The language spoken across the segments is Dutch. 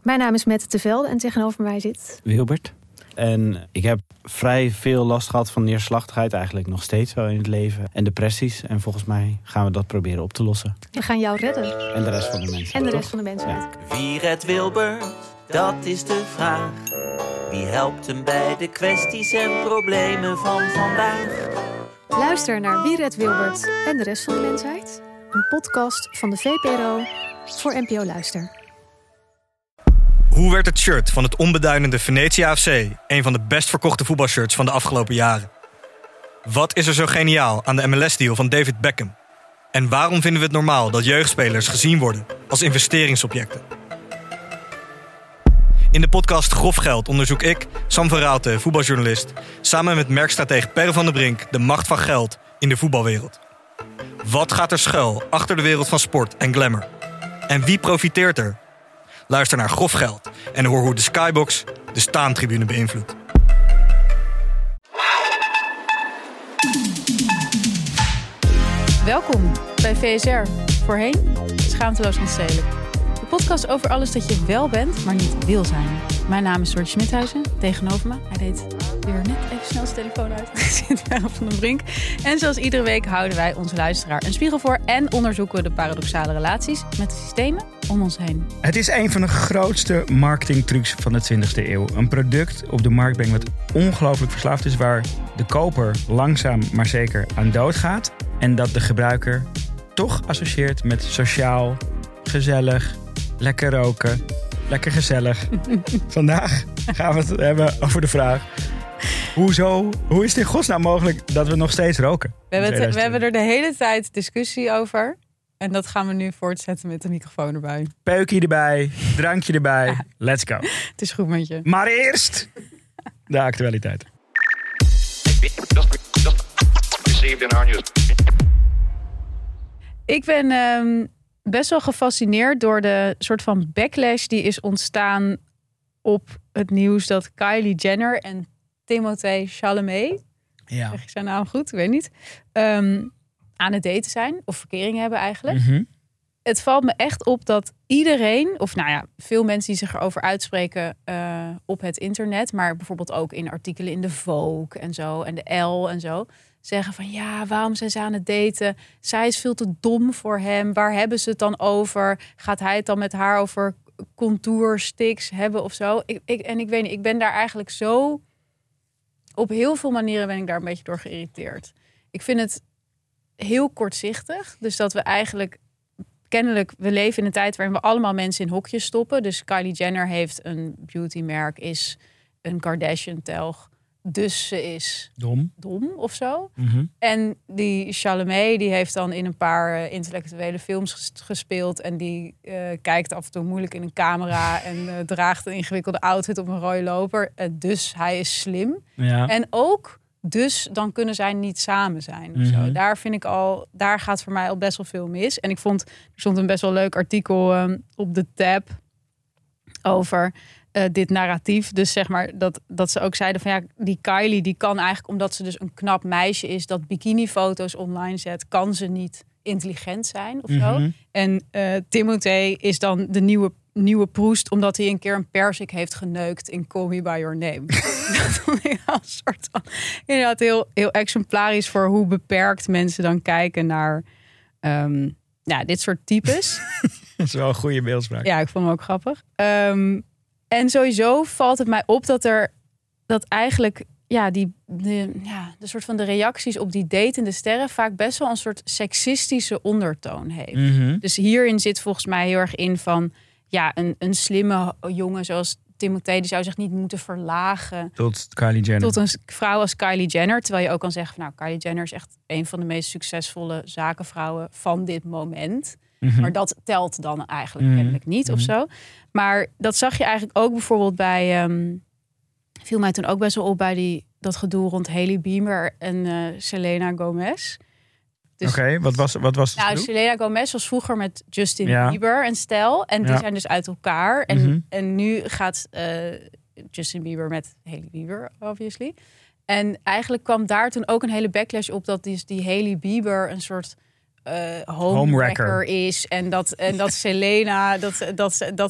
Mijn naam is Mette Tevelde en tegenover mij zit Wilbert. En ik heb vrij veel last gehad van neerslachtigheid, eigenlijk nog steeds wel in het leven. En depressies. En volgens mij gaan we dat proberen op te lossen. We gaan jou redden. En de rest van de mensen. En de rest van de mensen. Ja. Wie redt Wilbert? Dat is de vraag. Wie helpt hem bij de kwesties en problemen van vandaag? Luister naar Wie redt Wilbert en de rest van de mensheid. Een podcast van de VPRO voor NPO Luister. Hoe werd het shirt van het onbeduidende Venetia FC een van de best verkochte voetbalshirts van de afgelopen jaren? Wat is er zo geniaal aan de MLS-deal van David Beckham? En waarom vinden we het normaal dat jeugdspelers gezien worden als investeringsobjecten? In de podcast Grof Geld onderzoek ik, Sam van Raalte, voetbaljournalist, samen met merkstratege Per van der Brink de macht van geld in de voetbalwereld. Wat gaat er schuil achter de wereld van sport en glamour? En wie profiteert er? Luister naar Grof Geld en hoor hoe de Skybox de staantribune beïnvloedt. Welkom bij VSR, voorheen Schaamteloos Onstedelijk. De podcast over alles dat je wel bent, maar niet wil zijn. Mijn naam is Soortje Smithuizen, tegenover me. Hij deed weer net even snel zijn telefoon uit. Zit Per van den Brink. En zoals iedere week houden wij onze luisteraar een spiegel voor en onderzoeken we de paradoxale relaties met de systemen om ons heen. Het is een van de grootste marketingtrucs van de 20e eeuw. Een product op de markt brengen wat ongelooflijk verslaafd is, waar de koper langzaam maar zeker aan doodgaat. En dat de gebruiker toch associeert met sociaal, gezellig, lekker roken, lekker gezellig. Vandaag gaan we het hebben over de vraag: hoe is het in godsnaam mogelijk dat we nog steeds roken? We hebben er de hele tijd discussie over. En dat gaan we nu voortzetten met de microfoon erbij. Peukje erbij, drankje erbij. Ja. Let's go. Het is goed met je. Maar eerst de actualiteit. Ik ben best wel gefascineerd door de soort van backlash die is ontstaan op het nieuws dat Kylie Jenner en Timothée Chalamet, zeg ik zijn naam goed, ik weet niet, aan het daten zijn of verkering hebben eigenlijk. Mm-hmm. Het valt me echt op dat iedereen, of nou ja, veel mensen die zich erover uitspreken op het internet, maar bijvoorbeeld ook in artikelen in de Vogue en zo en de Elle en zo, zeggen van ja, waarom zijn ze aan het daten? Zij is veel te dom voor hem. Waar hebben ze het dan over? Gaat hij het dan met haar over contoursticks hebben of zo? Ik weet niet, ik ben daar eigenlijk zo, op heel veel manieren ben ik daar een beetje door geïrriteerd. Ik vind het heel kortzichtig. Dus dat we eigenlijk kennelijk, we leven in een tijd waarin we allemaal mensen in hokjes stoppen. Dus Kylie Jenner heeft een beautymerk, is een Kardashian-telg. Dus ze is dom of zo. Mm-hmm. En die Chalamet, die heeft dan in een paar intellectuele films gespeeld. En die kijkt af en toe moeilijk in een camera. En draagt een ingewikkelde outfit op een rode loper. Dus hij is slim. Ja. En ook, dus dan kunnen zij niet samen zijn. Of zo. Mm-hmm. Daar gaat voor mij al best wel veel mis. En ik vond, er stond een best wel leuk artikel op de tab over dit narratief. Dus zeg maar dat ze ook zeiden van ja, die Kylie die kan eigenlijk, omdat ze dus een knap meisje is, dat bikinifoto's online zet, kan ze niet intelligent zijn of zo. Mm-hmm. En Timothée is dan de nieuwe Proest, omdat hij een keer een persik heeft geneukt in Call Me By Your Name. Dat vond ik een soort van inderdaad heel exemplarisch voor hoe beperkt mensen dan kijken naar dit soort types. Dat is wel een goede beeldspraak. Ja, ik vond hem ook grappig. En sowieso valt het mij op dat eigenlijk de soort van de reacties op die datende sterren vaak best wel een soort seksistische ondertoon heeft. Mm-hmm. Dus hierin zit volgens mij heel erg in van ja, een slimme jongen zoals Timothée, die zou zich niet moeten verlagen tot Kylie Jenner. Tot een vrouw als Kylie Jenner. Terwijl je ook kan zeggen van nou, Kylie Jenner is echt een van de meest succesvolle zakenvrouwen van dit moment. Mm-hmm. Maar dat telt dan eigenlijk kennelijk niet of zo. Maar dat zag je eigenlijk ook bijvoorbeeld bij viel mij toen ook best wel op bij dat gedoe rond Hailey Bieber en Selena Gomez. Dus, Oké, wat was het? Nou, Selena Gomez was vroeger met Justin Bieber een stel. En die zijn dus uit elkaar. En nu gaat Justin Bieber met Hailey Bieber, obviously. En eigenlijk kwam daar toen ook een hele backlash op dat die Hailey Bieber een soort homewrecker is. En dat Selena,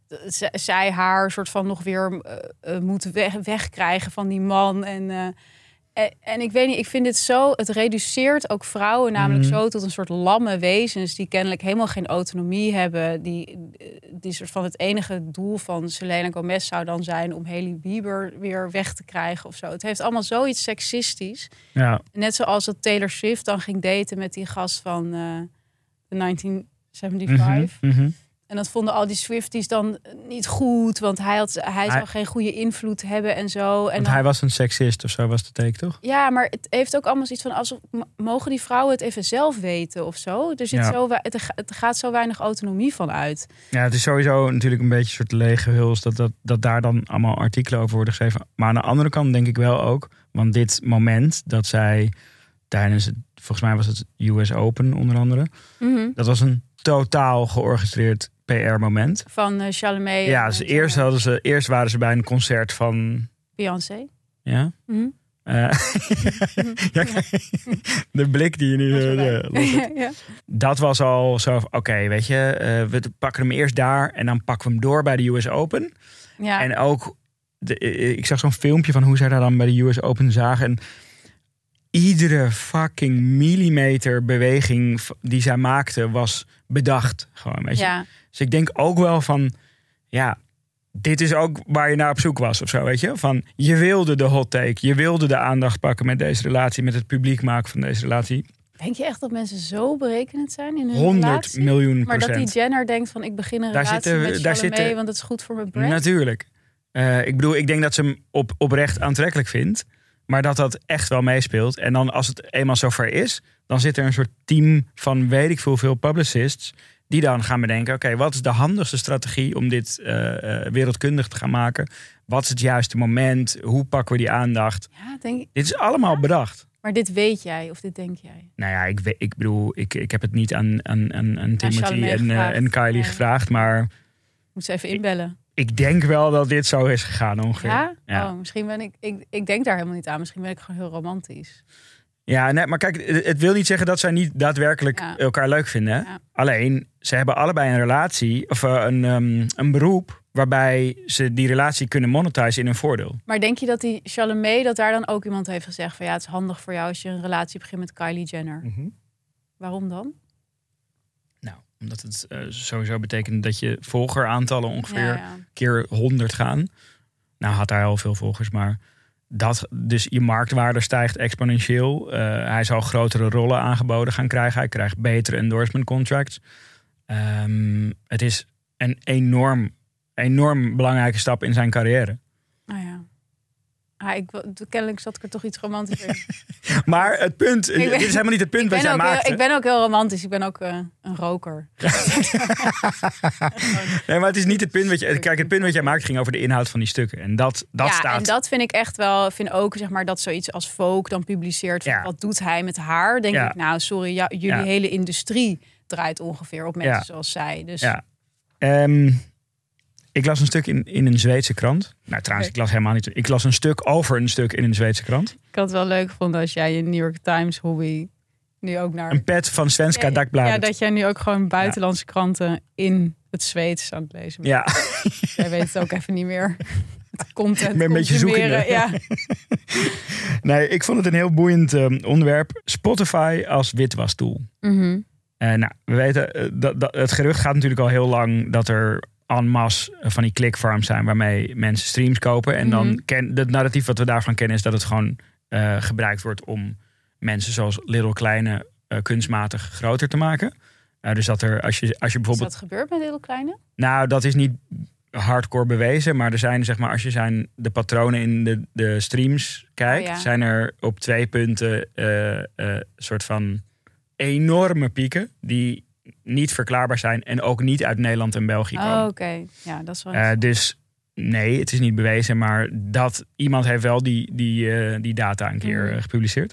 zij haar soort van nog weer moet wegkrijgen van die man. En ik weet niet, ik vind dit zo... Het reduceert ook vrouwen namelijk zo tot een soort lamme wezens... die kennelijk helemaal geen autonomie hebben. Die soort van het enige doel van Selena Gomez zou dan zijn... om Hailey Bieber weer weg te krijgen of zo. Het heeft allemaal zoiets seksistisch. Ja. Net zoals dat Taylor Swift dan ging daten met die gast van de 1975. En dat vonden al die Swifties dan niet goed. Want hij zou geen goede invloed hebben en zo. En want hij was een seksist of zo, was de take, toch? Ja, maar het heeft ook allemaal zoiets van... mogen die vrouwen het even zelf weten of zo? Er zit het gaat zo weinig autonomie van uit. Ja, het is sowieso natuurlijk een beetje een soort lege huls... dat daar dan allemaal artikelen over worden geschreven. Maar aan de andere kant denk ik wel ook... want dit moment dat zij tijdens het... volgens mij was het US Open onder andere... dat was een totaal georchestreerd PR-moment. Van Chalamet. Ja, dus eerst waren ze bij een concert van... Beyoncé. Ja? De blik die je nu... Dat was al zo... Oké, weet je, we pakken hem eerst daar... en dan pakken we hem door bij de US Open. Ja. En ook... ik zag zo'n filmpje van hoe zij daar dan bij de US Open zagen... En iedere fucking millimeter beweging die zij maakte was bedacht. Gewoon, weet je? Ja. Dus ik denk ook wel van... ja, dit is ook waar je naar op zoek was of zo, weet je? Van, je wilde de hot take. Je wilde de aandacht pakken met deze relatie. Met het publiek maken van deze relatie. Denk je echt dat mensen zo berekenend zijn in hun 100 relatie? miljoen %. Maar dat die Jenner denkt van... ik begin een relatie met Chalamet, want het is goed voor mijn brand? Natuurlijk. Ik bedoel, ik denk dat ze hem oprecht aantrekkelijk vindt. Maar dat echt wel meespeelt. En dan als het eenmaal zover is... dan zit er een soort team van weet ik veel publicists... die dan gaan bedenken... oké, wat is de handigste strategie om dit wereldkundig te gaan maken? Wat is het juiste moment? Hoe pakken we die aandacht? Ja, dit is allemaal bedacht. Maar dit weet jij of dit denk jij? Nou ja, ik bedoel, ik heb het niet aan Timothy en Kylie gevraagd. Maar... moet ze even inbellen. Ik denk wel dat dit zo is gegaan ongeveer. Ja? Oh, misschien ben ik denk daar helemaal niet aan. Misschien ben ik gewoon heel romantisch. Ja, nee, maar kijk, het wil niet zeggen dat zij niet daadwerkelijk elkaar leuk vinden. Hè? Ja. Alleen, ze hebben allebei een relatie of een beroep waarbij ze die relatie kunnen monetizen in hun voordeel. Maar denk je dat die Chalamet, dat daar dan ook iemand heeft gezegd van... ja, het is handig voor jou als je een relatie begint met Kylie Jenner. Waarom dan? Nou, omdat het sowieso betekent dat je volgeraantallen ongeveer keer 100 gaan. Nou, had hij al veel volgers, maar... Dus je marktwaarde stijgt exponentieel. Hij zal grotere rollen aangeboden gaan krijgen. Hij krijgt betere endorsement contracts. Het is een enorm belangrijke stap in zijn carrière. Oh ja. Kennelijk zat ik er toch iets romantisch in. Maar het punt, dit is helemaal niet het punt wat jij maakt. Ik ben ook heel romantisch. Ik ben ook een roker. Nee, maar het is niet het punt wat je... Kijk, het punt wat jij maakt ging over de inhoud van die stukken. En dat staat... en dat vind ik echt wel... vind ook, zeg maar, dat zoiets als Vogue dan publiceert. Van, wat doet hij met haar? Denk ik, nou, sorry, jullie hele industrie draait ongeveer op mensen zoals zij. Dus... Ja. Ik las een stuk in een Zweedse krant. Nou, trouwens, ik las helemaal niet. Ik las een stuk over een stuk in een Zweedse krant. Ik had het wel leuk gevonden als jij je New York Times hobby nu ook naar... Een pet van Svenska Dagbladet. Ja, dat jij nu ook gewoon buitenlandse kranten in het Zweeds aan het lezen bent. Ja. Jij weet het ook even niet meer. Het content. Ik ben een beetje zoekende. Ja. Nee, ik vond het een heel boeiend onderwerp. Spotify als witwastool. Nou, we weten, het gerucht gaat natuurlijk al heel lang dat er en masse van die clickfarms zijn waarmee mensen streams kopen. En dan het narratief wat we daarvan kennen is dat het gewoon gebruikt wordt om mensen zoals Little Kleine kunstmatig groter te maken. Dus dat er als je bijvoorbeeld... Is dat gebeurt met Little Kleine? Nou, dat is niet hardcore bewezen, maar er zijn, zeg maar, als je de patronen in de streams kijkt, zijn er op 2 punten soort van enorme pieken die niet verklaarbaar zijn en ook niet uit Nederland en België komen. Oh, oké. Ja, dat is wel dus nee, het is niet bewezen, maar dat iemand heeft wel die data een keer gepubliceerd.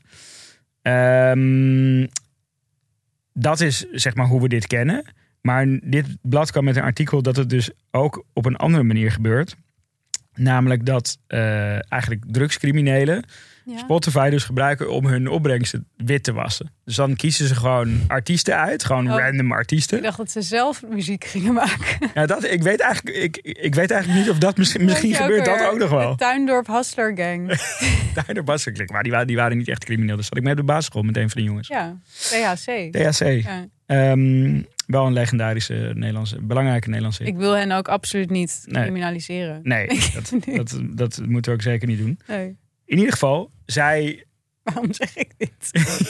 Dat is, zeg maar, hoe we dit kennen. Maar dit blad kwam met een artikel dat het dus ook op een andere manier gebeurt. Namelijk dat eigenlijk drugscriminelen Spotify dus gebruiken om hun opbrengsten wit te wassen. Dus dan kiezen ze gewoon artiesten uit. Gewoon random artiesten. Ik dacht dat ze zelf muziek gingen maken. Ja, ik weet eigenlijk niet of dat misschien gebeurt dat ook nog wel. De Tuindorp Hustler Gang. Tuindorp Hustler Gang. Maar die waren niet echt crimineel. Dus zat ik mee op de basisschool met een van de jongens. Ja, THC. Ja. Wel een legendarische belangrijke Nederlandse. Ik wil hen ook absoluut niet criminaliseren. Nee, dat moeten we ook zeker niet doen. Nee. In ieder geval, zij... Waarom zeg ik dit?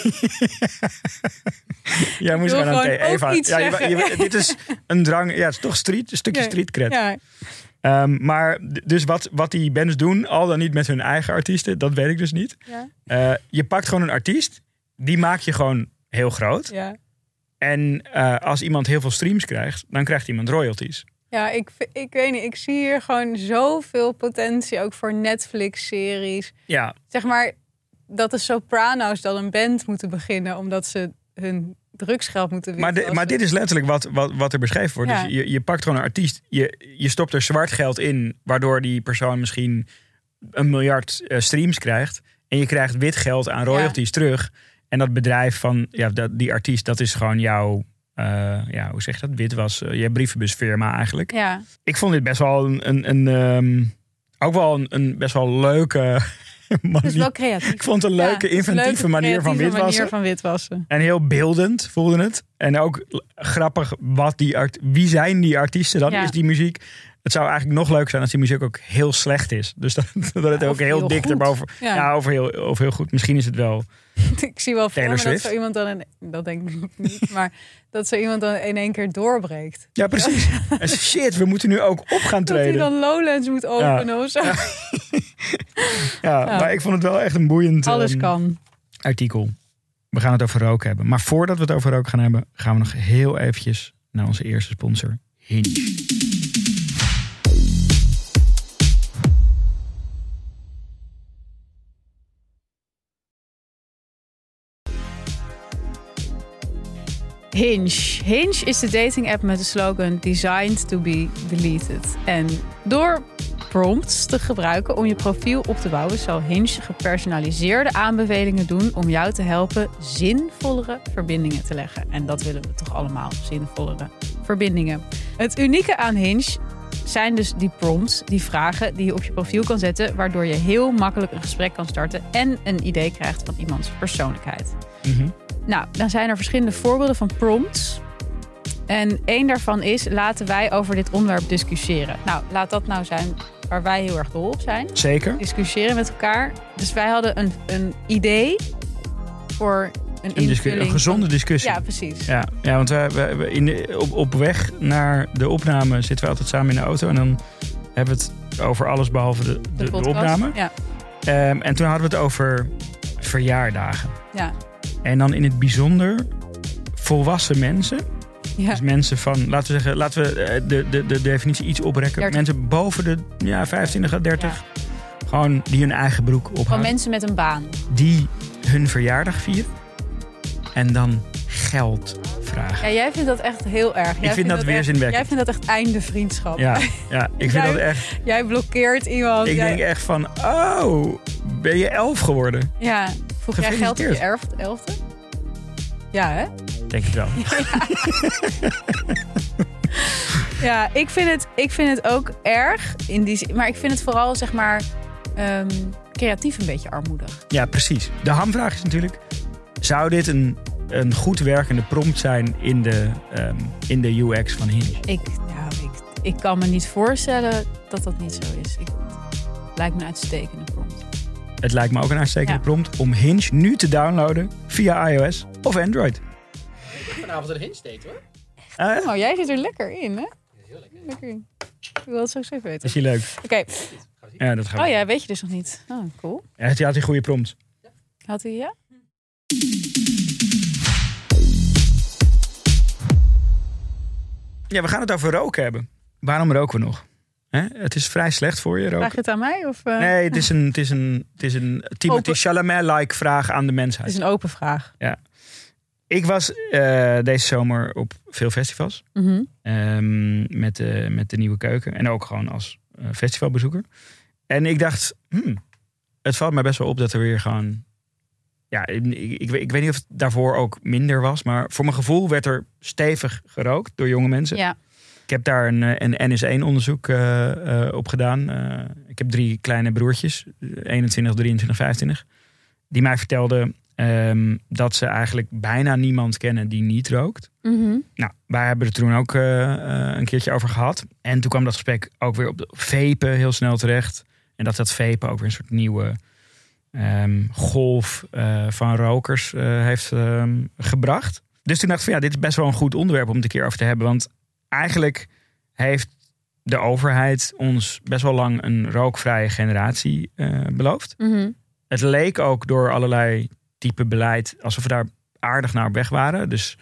Jij moest gewoon aan Eva. Dit is een drang. Ja, het is toch een stukje street cred. Ja. Maar dus wat die bands doen, al dan niet met hun eigen artiesten, dat weet ik dus niet. Ja. Je pakt gewoon een artiest, die maak je gewoon heel groot. Ja. En als iemand heel veel streams krijgt, dan krijgt iemand royalties. Ja, ik weet niet. Ik zie hier gewoon zoveel potentie ook voor Netflix-series. Ja. Zeg maar dat de Soprano's dan een band moeten beginnen omdat ze hun drugsgeld moeten witwassen. Maar dit is letterlijk wat er beschreven wordt. Ja. Dus je pakt gewoon een artiest, je stopt er zwart geld in, waardoor die persoon misschien 1 miljard streams krijgt. En je krijgt wit geld aan royalties terug. En dat bedrijf van die artiest, dat is gewoon jouw, hoe zeg je dat? Witwas, je brievenbusfirma eigenlijk. Ja. Ik vond dit best wel een best wel leuke manier. Het is wel creatief. Ik vond het een leuke, inventieve manier van witwassen. En heel beeldend voelde het. En ook grappig, wie zijn die artiesten dan? Is die muziek... Het zou eigenlijk nog leuk zijn als die muziek ook heel slecht is. Dus dat het ook heel dik erboven... Ja, of heel goed. Misschien is het wel... Ik zie wel voor me dat zo iemand dan... Dat denk ik niet, maar dat zo iemand dan in één keer doorbreekt. Ja, precies. En shit, we moeten nu ook op gaan treden. Dat hij dan Lowlands moet openen of zo. Ja, maar ik vond het wel echt een boeiend... Alles kan. Artikel. We gaan het over rook hebben. Maar voordat we het over rook gaan hebben, gaan we nog heel eventjes naar onze eerste sponsor, Hinge. Hinge is de dating app met de slogan Designed to be deleted. En door prompts te gebruiken om je profiel op te bouwen, zal Hinge gepersonaliseerde aanbevelingen doen om jou te helpen zinvollere verbindingen te leggen. En dat willen we toch allemaal, zinvollere verbindingen. Het unieke aan Hinge zijn dus die prompts, die vragen die je op je profiel kan zetten, waardoor je heel makkelijk een gesprek kan starten en een idee krijgt van iemands persoonlijkheid. Mm-hmm. Nou, dan zijn er verschillende voorbeelden van prompts. En één daarvan is, laten wij over dit onderwerp discussiëren. Nou, laat dat nou zijn waar wij heel erg dol op zijn. Zeker. Discussiëren met elkaar. Dus wij hadden een idee voor een invulling. Een gezonde discussie. Ja, precies. Ja, want we op weg naar de opname zitten we altijd samen in de auto. En dan hebben we het over alles behalve de opname. Ja. En toen hadden we het over verjaardagen. Ja. En dan in het bijzonder volwassen mensen. Ja. Dus mensen van, laten we de definitie iets oprekken. 30. Mensen boven de 25 à 30. Ja. Gewoon die hun eigen broek ophouden. Van mensen met een baan. Die hun verjaardag vieren. En dan geld vragen. Ja, jij vindt dat echt heel erg. Ik vind dat weerzinwekkend. Jij vindt dat echt einde vriendschap. Ja, ik vind dat echt... Jij blokkeert iemand. Ik denk echt van, ben je 11 geworden? Ja, vroeg jij geld op je 11e? Ja, hè? Denk het wel. Ja, ik vind het ook erg. Maar ik vind het vooral, zeg maar, creatief een beetje armoedig. Ja, precies. De hamvraag is natuurlijk, zou dit een goed werkende prompt zijn in de UX van Hinge? Ik kan me niet voorstellen dat dat niet zo is. Het lijkt me een uitstekende prompt. Het lijkt me ook een uitstekende prompt om Hinge nu te downloaden via iOS of Android. Vanavond een Hinge date hoor. Jij zit er lekker in, hè? Heel lekker in. Ik wil het zo even weten. Is die leuk? Oké. Ja, dat gaat. Oh ja, weet je dus nog niet. Oh, cool. Ja, hij had die goede prompt. Had hij, ja? Ja, we gaan het over roken hebben. Waarom roken we nog? Het is vrij slecht voor je roken. Vraag je het aan mij? Of, Nee, het is een Timothée Chalamet-like vraag aan de mensheid. Het is een open vraag. Ja. Ik was deze zomer op veel festivals. Mm-hmm. Met de Nieuwe Keuken. En ook gewoon als festivalbezoeker. En ik dacht, het valt mij best wel op dat er weer gewoon... Ja, ik weet niet of het daarvoor ook minder was. Maar voor mijn gevoel werd er stevig gerookt door jonge mensen. Ja. Ik heb daar een NS1-onderzoek op gedaan. Ik heb 3 kleine broertjes, 21, 23, 25. Die mij vertelden dat ze eigenlijk bijna niemand kennen die niet rookt. Mm-hmm. Nou, wij hebben het toen ook een keertje over gehad. En toen kwam dat gesprek ook weer op de vapen heel snel terecht. En dat vapen ook weer een soort nieuwe golf van rokers heeft gebracht. Dus toen dacht ik van dit is best wel een goed onderwerp om het een keer over te hebben. Want eigenlijk heeft de overheid ons best wel lang een rookvrije generatie beloofd. Mm-hmm. Het leek ook door allerlei type beleid alsof we daar aardig naar op weg waren. Dus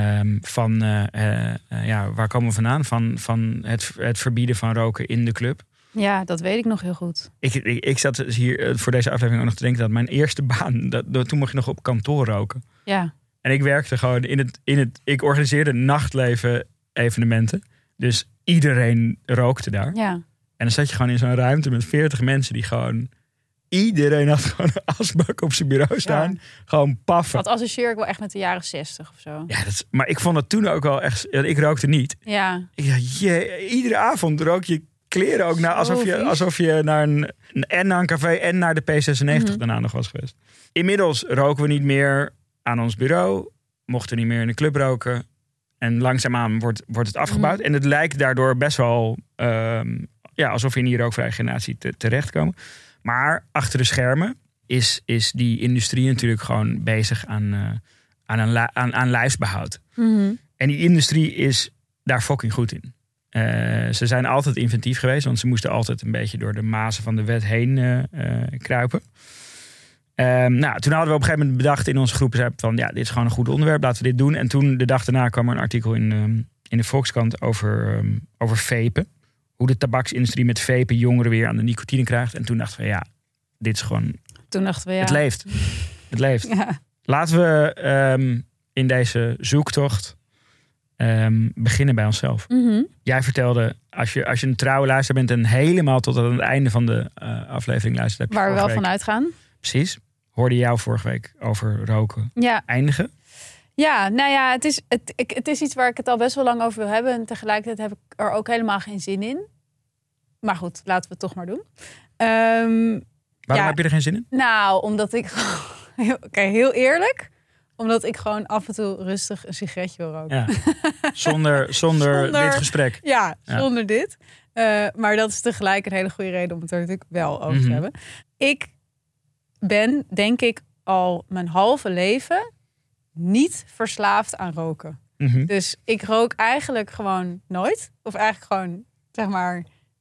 waar komen we vandaan? Van het verbieden van roken in de club. Ja, dat weet ik nog heel goed. Ik zat hier voor deze aflevering ook nog te denken dat mijn eerste baan, toen mocht je nog op kantoor roken. Ja. En ik werkte gewoon ik organiseerde nachtleven evenementen. Dus iedereen rookte daar. Ja. En dan zat je gewoon in zo'n ruimte met 40 mensen die gewoon... Iedereen had gewoon een asbak op zijn bureau staan. Ja. Gewoon paffen. Dat associeer ik wel echt met de jaren 60 of zo. Ja, maar ik vond het toen ook wel echt... Ik rookte niet. Ja. Iedere avond rook je kleren ook alsof je naar een café en naar de P96 daarna nog was geweest. Inmiddels roken we niet meer aan ons bureau. Mochten niet meer in de club roken. En langzaamaan wordt het afgebouwd. En het lijkt daardoor best wel alsof we in die rookvrije generatie terechtkomen. Maar achter de schermen is die industrie natuurlijk gewoon bezig aan lijfsbehoud. Mm-hmm. En die industrie is daar fucking goed in. Ze zijn altijd inventief geweest, want ze moesten altijd een beetje door de mazen van de wet heen kruipen. Toen hadden we op een gegeven moment bedacht in onze groep van dit is gewoon een goed onderwerp, laten we dit doen. En toen de dag daarna kwam er een artikel in de Volkskrant over vapen. Hoe de tabaksindustrie met vapen jongeren weer aan de nicotine krijgt. En toen dachten we, dit is gewoon... Toen dachten we, Het leeft. Het leeft. Ja. Laten we in deze zoektocht beginnen bij onszelf. Mm-hmm. Jij vertelde, als je een trouwe luisteraar bent en helemaal tot aan het einde van de aflevering luistert. Waar we wel van uitgaan. Precies. Hoorde jou vorige week over roken eindigen. Ja, nou ja, het is iets waar ik het al best wel lang over wil hebben. En tegelijkertijd heb ik er ook helemaal geen zin in. Maar goed, laten we het toch maar doen. Waarom heb je er geen zin in? Nou, omdat ik... heel eerlijk. Omdat ik gewoon af en toe rustig een sigaretje wil roken. Ja. Zonder dit gesprek. Ja, zonder dit. Maar dat is tegelijk een hele goede reden om het er natuurlijk wel over te hebben. Ik ben, denk ik, al mijn halve leven niet verslaafd aan roken. Mm-hmm. Dus ik rook eigenlijk gewoon nooit. Of eigenlijk gewoon, zeg maar,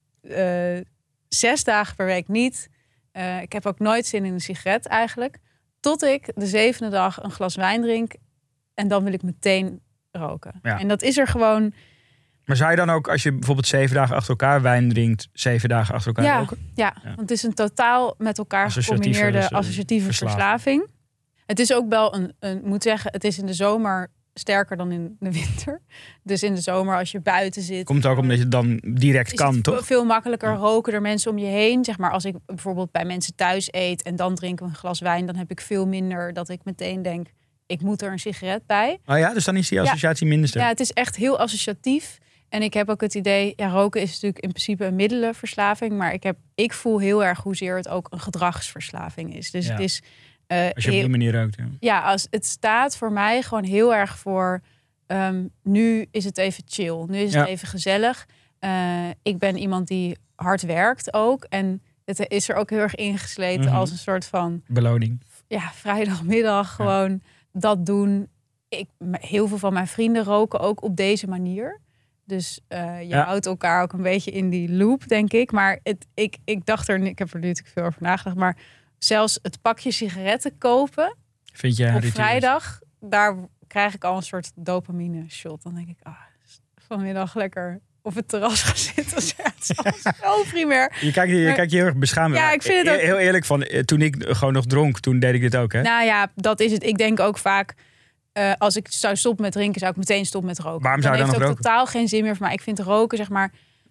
6 dagen per week niet. Ik heb ook nooit zin in een sigaret eigenlijk. Tot ik de 7e dag een glas wijn drink. En dan wil ik meteen roken. Ja. En dat is er gewoon... Maar zou je dan ook, als je bijvoorbeeld 7 dagen achter elkaar wijn drinkt, 7 dagen achter elkaar roken? Ja, want het is een totaal met elkaar gecombineerde associatieve verslaving. Het is ook wel moet zeggen, het is in de zomer sterker dan in de winter. Dus in de zomer als je buiten zit... Komt ook omdat je dan direct kan, toch? Veel makkelijker roken er mensen om je heen. Zeg maar als ik bijvoorbeeld bij mensen thuis eet en dan drinken we een glas wijn, dan heb ik veel minder dat ik meteen denk, ik moet er een sigaret bij. Oh ja, dus dan is die associatie minder sterk. Ja, het is echt heel associatief. En ik heb ook het idee, roken is natuurlijk in principe een middelenverslaving, maar ik voel heel erg hoezeer het ook een gedragsverslaving is. Dus het is... als je op die manier rookt. Ja, het staat voor mij gewoon heel erg voor... nu is het even chill. Nu is het even gezellig. Ik ben iemand die hard werkt ook. En het is er ook heel erg ingesleten als een soort van... beloning. Ja, vrijdagmiddag gewoon dat doen. Heel veel van mijn vrienden roken ook op deze manier. Dus je houdt elkaar ook een beetje in die loop, denk ik. Maar ik dacht ik heb er natuurlijk veel over nagedacht, maar... Zelfs het pakje sigaretten kopen vind jij op vrijdag, daar krijg ik al een soort dopamine shot. Dan denk ik, vanmiddag lekker op het terras gaan zitten. Het is zo primair. Je kijkt je heel erg beschaamd. Ja, ik vind het ook... Heel eerlijk, toen ik gewoon nog dronk, toen deed ik dit ook. Hè? Nou ja, dat is het. Ik denk ook vaak, als ik zou stoppen met drinken, zou ik meteen stoppen met roken. Waarom zou je dan nog roken? Het heeft ook totaal geen zin meer voor mij. Ik vind roken, zeg maar...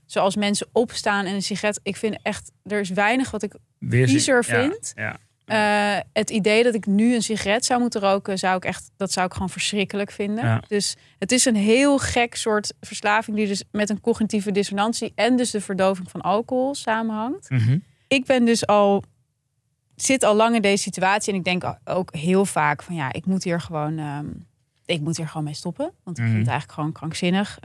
zoals mensen opstaan en een sigaret. Ik vind echt, er is weinig wat ik viezer vind. Ja. Het idee dat ik nu een sigaret zou moeten roken, zou ik gewoon verschrikkelijk vinden. Ja. Dus het is een heel gek soort verslaving die dus met een cognitieve dissonantie en dus de verdoving van alcohol samenhangt. Mm-hmm. Ik ben dus zit al lang in deze situatie en ik denk ook heel vaak van ik moet hier gewoon mee stoppen. Want ik vind het eigenlijk gewoon krankzinnig.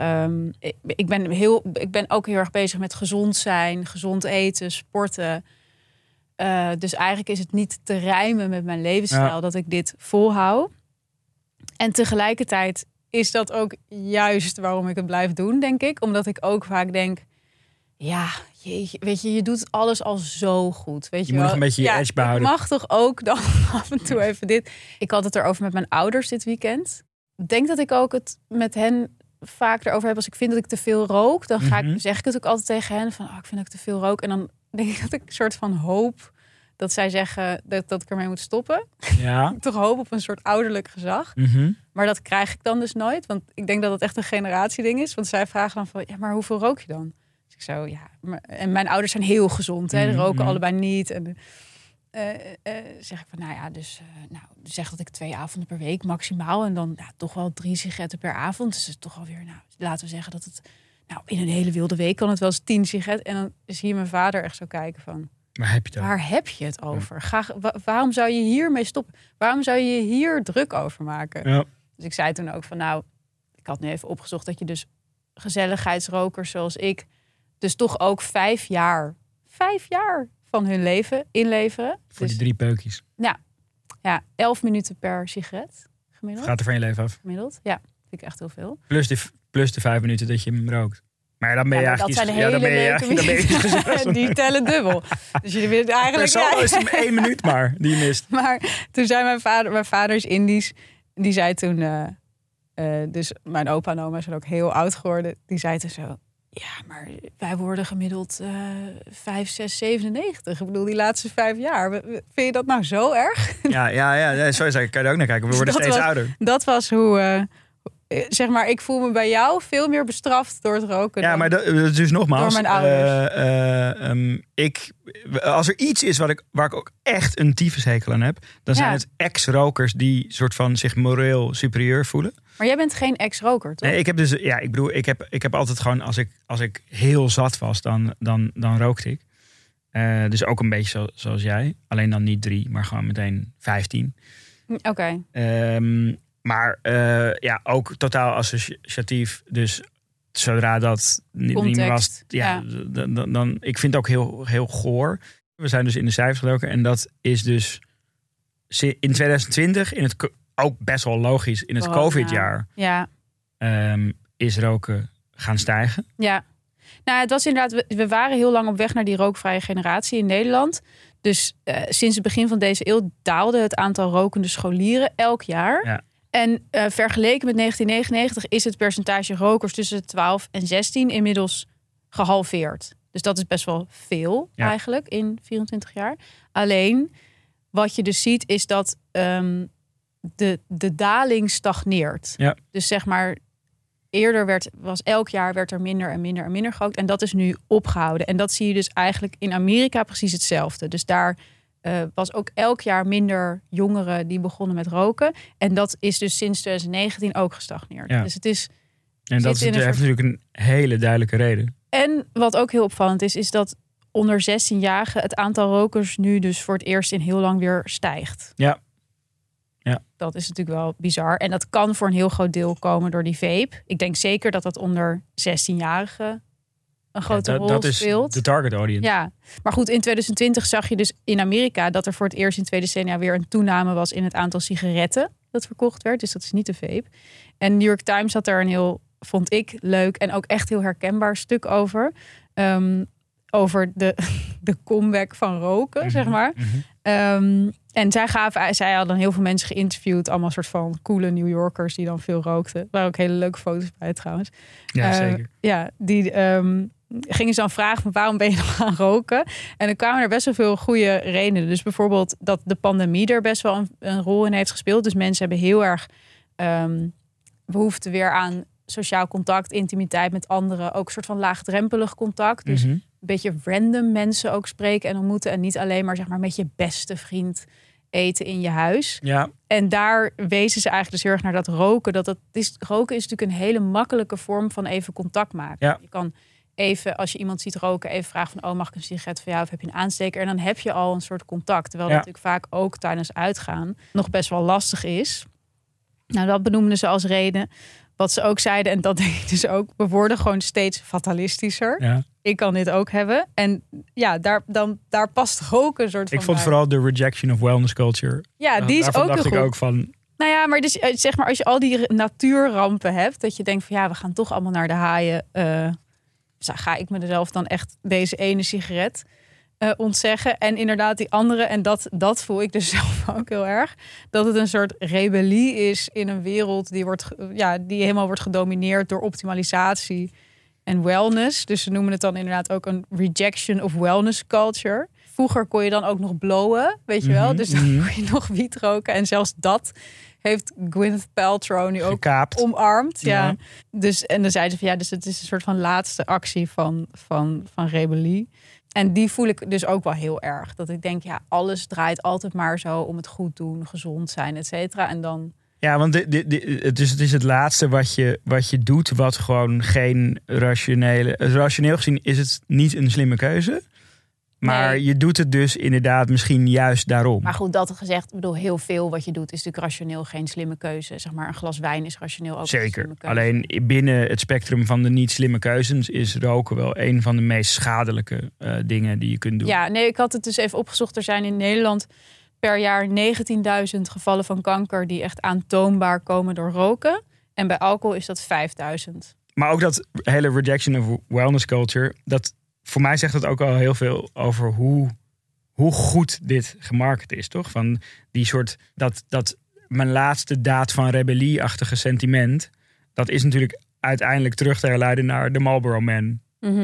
Ik ben ook heel erg bezig met gezond zijn, gezond eten, sporten. Dus eigenlijk is het niet te rijmen met mijn levensstijl dat ik dit volhoud. En tegelijkertijd is dat ook juist waarom ik het blijf doen, denk ik. Omdat ik ook vaak denk, jeetje, weet je doet alles al zo goed. Weet je moet wel? nog een beetje je edge behouden. Ik mag toch ook dan af en toe even dit. Ik had het erover met mijn ouders dit weekend. Ik denk dat ik ook het met hen vaak erover heb. Als ik vind dat ik te veel rook, dan zeg ik het ook altijd tegen hen. Van, ik vind dat ik te veel rook. En dan denk ik dat ik een soort van hoop dat zij zeggen dat ik ermee moet stoppen. Ja. Toch hoop op een soort ouderlijk gezag. Mm-hmm. Maar dat krijg ik dan dus nooit. Want ik denk dat het echt een generatieding is. Want zij vragen dan van, maar hoeveel rook je dan? Dus ik zo, en mijn ouders zijn heel gezond. Hè? Die roken allebei niet. En zeg ik van, zeg dat ik 2 avonden per week maximaal. En dan toch wel 3 sigaretten per avond. Dus het is toch alweer, laten we zeggen dat het... in een hele wilde week kan het wel eens 10 sigaretten. En dan zie je mijn vader echt zo kijken van... Waar heb je het over? Waarom zou je hiermee stoppen? Waarom zou je hier druk over maken? Ja. Dus ik zei toen ook van ik had nu even opgezocht dat je dus gezelligheidsrokers zoals ik dus toch ook 5 jaar van hun leven inleveren. Voor die 3 peukjes. Ja, 11 minuten per sigaret gemiddeld. Gaat er van je leven af? Gemiddeld, ja. Vind ik echt heel veel. Plus de 5 minuten dat je hem rookt. Maar dan ben je eigenlijk... Dat zijn hele leuke die tellen dubbel. Dus jullie willen eigenlijk... Zo is het 1 minuut maar die je mist. Maar toen zei mijn vader is Indisch. Die zei toen... dus mijn opa en oma zijn ook heel oud geworden. Die zei toen zo... Ja, maar wij worden gemiddeld 5, 6, 97. Ik bedoel, die laatste 5 jaar. Vind je dat nou zo erg? Ja, zo kan je er ook naar kijken. We worden steeds ouder. Dat was hoe... zeg maar, ik voel me bij jou veel meer bestraft door het roken. Ja, maar dat is dus nogmaals. Door mijn ouders. Als er iets is waar ik ook echt een tyfushekel aan heb, dan zijn het ex-rokers die soort van zich moreel superieur voelen. Maar jij bent geen ex-roker, toch? Nee, ik heb dus, ik heb altijd gewoon, als ik heel zat was, dan rookte ik. Dus ook een beetje zoals jij. Alleen dan niet 3, maar gewoon meteen 15. Oké. Maar ook totaal associatief. Dus zodra dat niet meer was... Dan ik vind het ook heel, heel goor. We zijn dus in de cijfers gedoken. En dat is dus in 2020... ook best wel logisch... in het COVID-jaar... is roken gaan stijgen. Ja. Nou, het was inderdaad... We waren heel lang op weg naar die rookvrije generatie in Nederland. Dus sinds het begin van deze eeuw... daalde het aantal rokende scholieren elk jaar... Ja. En vergeleken met 1999 is het percentage rokers tussen 12 en 16 inmiddels gehalveerd. Dus dat is best wel veel eigenlijk in 24 jaar. Alleen wat je dus ziet is dat de daling stagneert. Ja. Dus zeg maar eerder was elk jaar werd er minder en minder en minder gerookt. En dat is nu opgehouden. En dat zie je dus eigenlijk in Amerika precies hetzelfde. Dus daar... was ook elk jaar minder jongeren die begonnen met roken. En dat is dus sinds 2019 ook gestagneerd. Ja. Dus het is... En dat heeft natuurlijk een hele duidelijke reden. En wat ook heel opvallend is dat onder 16-jarigen... het aantal rokers nu dus voor het eerst in heel lang weer stijgt. Ja. Dat is natuurlijk wel bizar. En dat kan voor een heel groot deel komen door die vape. Ik denk zeker dat dat onder 16-jarigen... een grote rol dat speelt. Is de target audience. Ja, maar goed, in 2020 zag je dus in Amerika... dat er voor het eerst in 2 decennia weer een toename was... in het aantal sigaretten dat verkocht werd. Dus dat is niet de vape. En New York Times had daar een heel, vond ik, leuk... en ook echt heel herkenbaar stuk over. Over de comeback van roken, zeg maar. Mm-hmm. En zij hadden heel veel mensen geïnterviewd. Allemaal soort van coole New Yorkers die dan veel rookten. Er waren ook hele leuke foto's bij trouwens. Ja, zeker. Ja, die... gingen ze dan vragen van waarom ben je nog gaan roken? En dan kwamen er best wel veel goede redenen. Dus bijvoorbeeld dat de pandemie er best wel een rol in heeft gespeeld. Dus mensen hebben heel erg behoefte weer aan sociaal contact, intimiteit met anderen. Ook een soort van laagdrempelig contact. Dus een beetje random mensen ook spreken en ontmoeten. En niet alleen maar, zeg maar met je beste vriend eten in je huis. Ja. En daar wezen ze eigenlijk dus heel erg naar dat roken. Roken is natuurlijk een hele makkelijke vorm van even contact maken. Ja. Je kan even, als je iemand ziet roken, even vragen van... mag ik een sigaret van jou of heb je een aansteker? En dan heb je al een soort contact. Terwijl dat natuurlijk vaak ook tijdens uitgaan nog best wel lastig is. Nou, dat benoemden ze als reden. Wat ze ook zeiden, en dat denk ik dus ook... we worden gewoon steeds fatalistischer. Ja. Ik kan dit ook hebben. En ja, daar past roken een soort van... Ik vond vooral de rejection of wellness culture. Ja, die is ook dacht heel ik goed. ook van... Nou ja, maar dus zeg maar als je al die natuurrampen hebt... dat je denkt van ja, we gaan toch allemaal naar de haaien... ga ik mezelf dan echt deze ene sigaret ontzeggen. En inderdaad die andere, en dat voel ik dus zelf ook heel erg... dat het een soort rebellie is in een wereld... die helemaal wordt gedomineerd door optimalisatie en wellness. Dus ze noemen het dan inderdaad ook een rejection of wellness culture. Vroeger kon je dan ook nog blowen, weet je wel. Dus dan kon je nog wiet roken. En zelfs dat heeft Gwyneth Paltrow nu ook gekaapt. Omarmd. Ja. Dus, en dan zeiden ze van dus het is een soort van laatste actie van rebellie. En die voel ik dus ook wel heel erg. Dat ik denk, alles draait altijd maar zo om het goed doen, gezond zijn, et cetera. En dan... Ja, want het is het laatste wat je doet, wat gewoon geen rationeel gezien is het niet een slimme keuze. Maar je doet het dus inderdaad misschien juist daarom. Maar goed, dat gezegd, ik bedoel, heel veel wat je doet is natuurlijk rationeel geen slimme keuze. Zeg maar, een glas wijn is rationeel ook zeker. Een slimme keuze. Alleen binnen het spectrum van de niet slimme keuzes is roken wel een van de meest schadelijke dingen die je kunt doen. Ja, nee, ik had het dus even opgezocht. Er zijn in Nederland per jaar 19.000 gevallen van kanker die echt aantoonbaar komen door roken. En bij alcohol is dat 5.000. Maar ook dat hele rejection of wellness culture, dat voor mij zegt het ook al heel veel over hoe goed dit gemarket is, toch? Van die soort, dat mijn laatste daad van rebellie-achtige sentiment, dat is natuurlijk uiteindelijk terug te herleiden naar de Marlboro Man.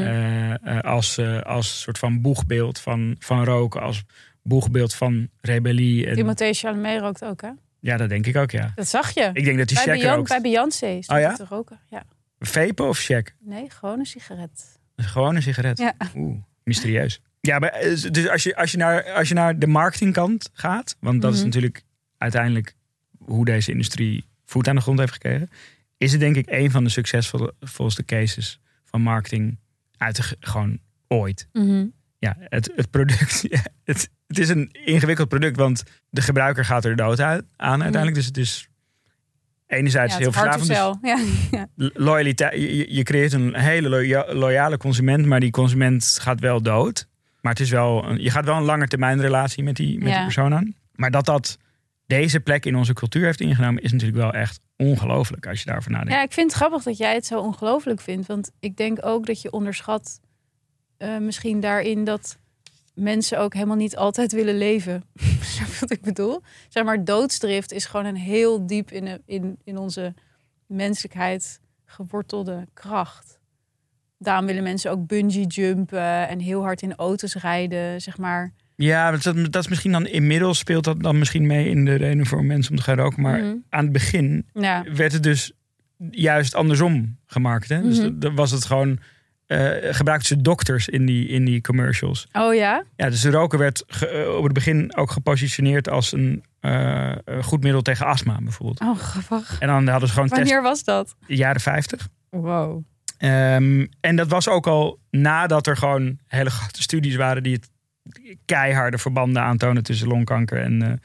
Als soort van boegbeeld van roken, als boegbeeld van rebellie. En Timothée Chalamet rookt ook, hè? Ja, dat denk ik ook, ja. Dat zag je. Ik denk dat hij Shaq rookt. Bij Beyoncé stond ja? te roken. Ja. Vapen of Shaq? Nee, gewoon een sigaret. Gewoon een sigaret? Ja. Oeh, mysterieus. Ja, maar dus als je naar de marketingkant gaat, want dat is natuurlijk uiteindelijk hoe deze industrie voet aan de grond heeft gekregen, is het denk ik een van de succesvolste cases van marketing gewoon ooit. Ja, het product, het is een ingewikkeld product, want de gebruiker gaat er dood aan uiteindelijk. Dus het is enerzijds heel verslavend. Loyaliteit. Je creëert een hele loyale consument, maar die consument gaat wel dood. Maar het is wel je gaat wel een langetermijnrelatie met die persoon aan. Maar dat deze plek in onze cultuur heeft ingenomen, is natuurlijk wel echt ongelooflijk als je daarover nadenkt. Ja, ik vind het grappig dat jij het zo ongelooflijk vindt. Want ik denk ook dat je onderschat misschien daarin dat mensen ook helemaal niet altijd willen leven. Snap je wat ik bedoel? Zeg maar, doodsdrift is gewoon een heel diep in onze menselijkheid gewortelde kracht. Daarom willen mensen ook bungee jumpen en heel hard in auto's rijden, zeg maar. Ja, dat is misschien dan inmiddels speelt dat dan misschien mee in de reden voor mensen om te gaan roken. Maar aan het begin werd het dus juist andersom gemarket. Hè? Dus dan was het gewoon gebruikten ze dokters in die commercials. Oh ja? Ja, dus de roken werd op het begin ook gepositioneerd als een goed middel tegen astma bijvoorbeeld. Oh, grappig. En dan hadden ze gewoon Wanneer was dat? Jaren 50. Wow. En dat was ook al nadat er gewoon hele grote studies waren die het keiharde verbanden aantonen tussen longkanker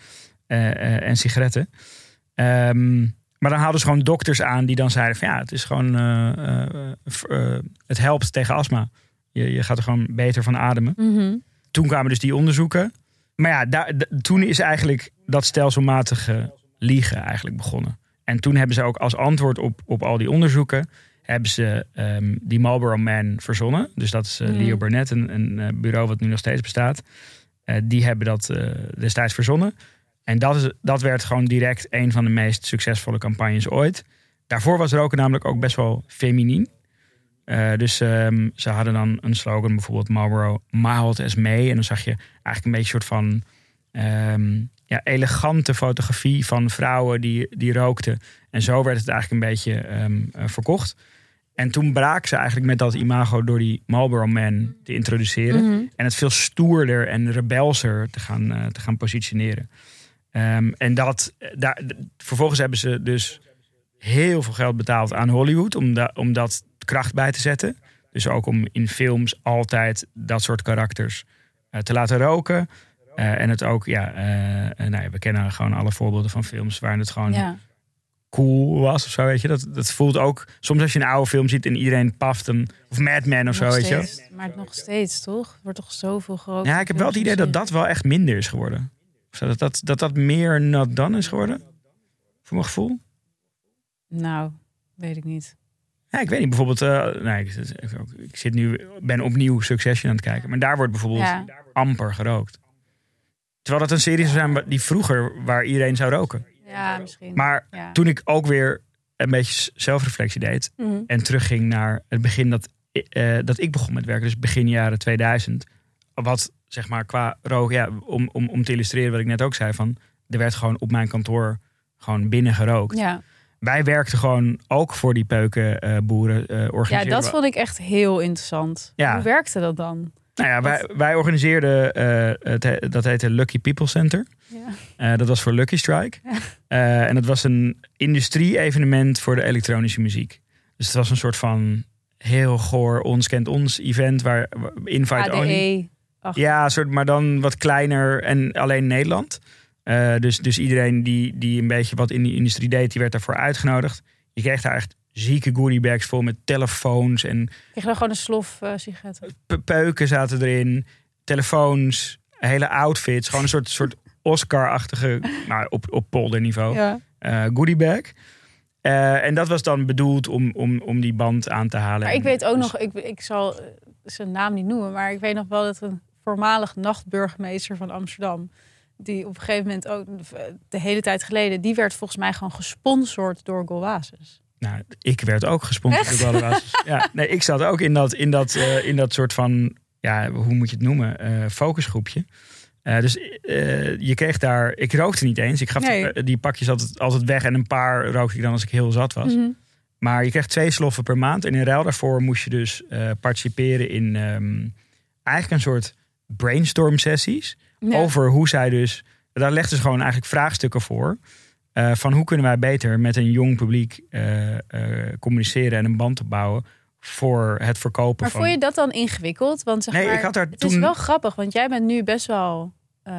en sigaretten. Maar dan hadden ze gewoon dokters aan die dan zeiden van ja, het is gewoon het helpt tegen astma. Je gaat er gewoon beter van ademen. Toen kwamen dus die onderzoeken. Maar ja, toen is eigenlijk dat stelselmatige liegen eigenlijk begonnen. En toen hebben ze ook als antwoord op al die onderzoeken hebben ze die Marlboro Man verzonnen. Dus dat is Leo Burnett, een bureau wat nu nog steeds bestaat. Die hebben dat destijds verzonnen. En dat werd gewoon direct een van de meest succesvolle campagnes ooit. Daarvoor was roken namelijk ook best wel feminien. Dus ze hadden dan een slogan, bijvoorbeeld Marlboro Mild as May. En dan zag je eigenlijk een beetje een soort van elegante fotografie van vrouwen die rookten. En zo werd het eigenlijk een beetje verkocht. En toen braken ze eigenlijk met dat imago door die Marlboro Man te introduceren. Mm-hmm. En het veel stoerder en rebelser te gaan positioneren. Vervolgens hebben ze dus heel veel geld betaald aan Hollywood om dat kracht bij te zetten. Dus ook om in films altijd dat soort karakters te laten roken. En het ook, we kennen gewoon alle voorbeelden van films waarin het gewoon cool was of zo, weet je. Dat voelt ook, soms als je een oude film ziet en iedereen paft of Mad Men of zo, weet je. Maar nog steeds, toch? Er wordt toch zoveel gerookt? Ja, ik heb wel het idee dat wel echt minder is geworden. Of dat meer not done is geworden. Voor mijn gevoel. Nou, weet ik niet. Ja, ik weet niet. Bijvoorbeeld, ben opnieuw Succession aan het kijken. Maar daar wordt bijvoorbeeld amper gerookt. Terwijl dat een serie zou zijn die vroeger waar iedereen zou roken. Ja, misschien. Maar toen ik ook weer een beetje zelfreflectie deed. Mm-hmm. En terugging naar het begin dat ik begon met werken. Dus begin jaren 2000. Wat zeg maar qua rook, om te illustreren wat ik net ook zei. Van, er werd gewoon op mijn kantoor gewoon binnen gerookt. Ja. Wij werkten gewoon ook voor die peukenboeren. Ja, dat vond ik echt heel interessant. Ja. Hoe werkte dat dan? Nou ja, wij organiseerden, dat heette Lucky People Center. Ja. Dat was voor Lucky Strike. Ja. En dat was een industrie-evenement voor de elektronische muziek. Dus het was een soort van heel goor, ons kent ons event. Waar invite only. Ja, maar dan wat kleiner en alleen Nederland. Dus iedereen die een beetje wat in die industrie deed, die werd daarvoor uitgenodigd. Je kreeg daar echt zieke goodiebags vol met telefoons. En kreeg je dan gewoon een slof sigaretten? Peuken zaten erin, telefoons, hele outfits. Gewoon een soort Oscar-achtige, maar op polderniveau, goodiebag. En dat was dan bedoeld om die band aan te halen. Maar ik weet ook nog, ik zal zijn naam niet noemen, maar ik weet nog wel dat een voormalig nachtburgemeester van Amsterdam, die op een gegeven moment ook de hele tijd geleden, die werd volgens mij gewoon gesponsord door Goldwazes. Nou, ik werd ook gesponsord door Goldwazes. Ja, nee, ik zat ook in dat soort van, hoe moet je het noemen, focusgroepje. Dus je kreeg daar, ik rookte niet eens. Ik gaf die pakjes altijd weg en een paar rookte ik dan als ik heel zat was. Mm-hmm. Maar je kreeg 2 sloffen per maand en in ruil daarvoor moest je dus participeren in eigenlijk een soort brainstorm sessies. Ja. Over hoe zij dus, daar legden ze gewoon eigenlijk vraagstukken voor. Van hoe kunnen wij beter met een jong publiek communiceren en een band opbouwen voor het verkopen. Maar vond je dat dan ingewikkeld? Want zeg maar, ik had daar het is wel grappig, want jij bent nu best wel,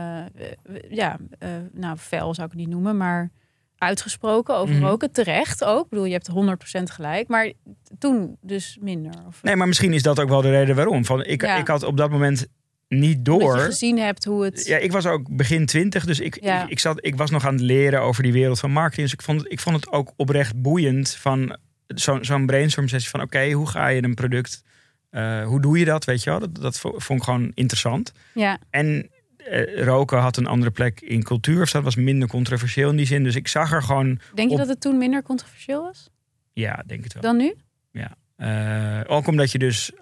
fel zou ik het niet noemen, maar uitgesproken over roken. Terecht ook. Ik bedoel, je hebt 100% gelijk. Maar toen dus minder. Of... Nee, maar misschien is dat ook wel de reden waarom. Ik had op dat moment niet door. Dat je gezien hebt hoe het... Ja, ik was ook begin 20, dus ik was nog aan het leren over die wereld van marketing. Dus ik vond het ook oprecht boeiend van zo'n brainstorm sessie van oké, hoe ga je een product, hoe doe je dat, weet je wel? Dat vond ik gewoon interessant. Ja. En roken had een andere plek in cultuur, of dat was minder controversieel in die zin. Dus ik zag er gewoon... Denk je dat het toen minder controversieel was? Ja, denk het wel. Dan nu? Ja. Ook omdat je dus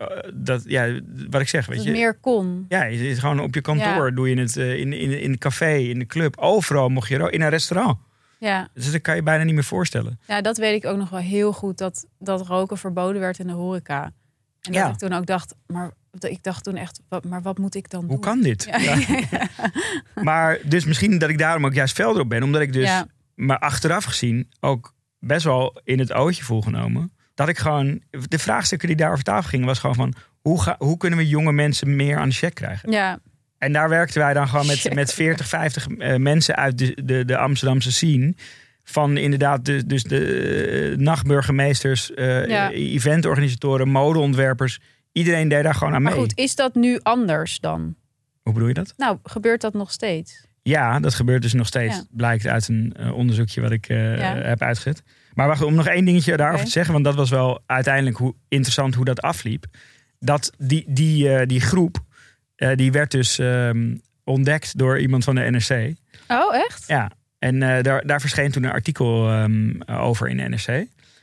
wat ik zeg, weet je, meer kon. Ja, je zit gewoon op je kantoor, doe je het in het café, in de club, overal mocht je roken, in een restaurant. Ja. Dus dat kan je bijna niet meer voorstellen. Ja, dat weet ik ook nog wel heel goed, dat roken verboden werd in de horeca. En dat ik toen ook dacht, maar ik dacht toen echt, wat moet ik dan doen? Hoe kan dit? Ja. Ja. Maar dus misschien dat ik daarom ook juist fel erop ben, omdat ik dus, maar achteraf gezien ook best wel in het ootje volgenomen. Dat ik gewoon, de vraagstukken die daar over tafel gingen, was gewoon van, hoe kunnen we jonge mensen meer aan de check krijgen? Ja. En daar werkten wij dan gewoon met 40, 50 mensen uit de Amsterdamse scene. Van inderdaad dus de nachtburgemeesters, eventorganisatoren, modeontwerpers. Iedereen deed daar gewoon aan mee. Maar goed, is dat nu anders dan? Hoe bedoel je dat? Nou, gebeurt dat nog steeds? Ja, dat gebeurt dus nog steeds. Ja. Blijkt uit een onderzoekje wat ik heb uitgezet. Maar wacht, om nog één dingetje daarover te zeggen. Want dat was wel uiteindelijk interessant hoe dat afliep. Dat die groep, die werd dus ontdekt door iemand van de NRC. Oh, echt? Ja, en daar verscheen toen een artikel over in de NRC.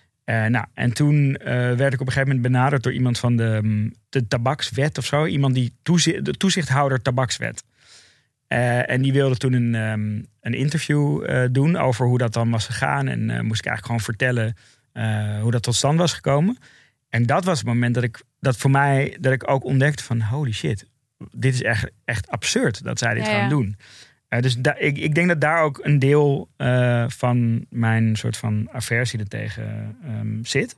En toen werd ik op een gegeven moment benaderd door iemand van de tabakswet of zo. Iemand die de toezichthouder tabakswet. En die wilde toen een interview doen over hoe dat dan was gegaan. En moest ik eigenlijk gewoon vertellen hoe dat tot stand was gekomen. En dat was het moment dat ik ook ontdekte van holy shit, dit is echt absurd dat zij dit gaan doen. Dus ik denk dat daar ook een deel van mijn soort van aversie ertegen zit.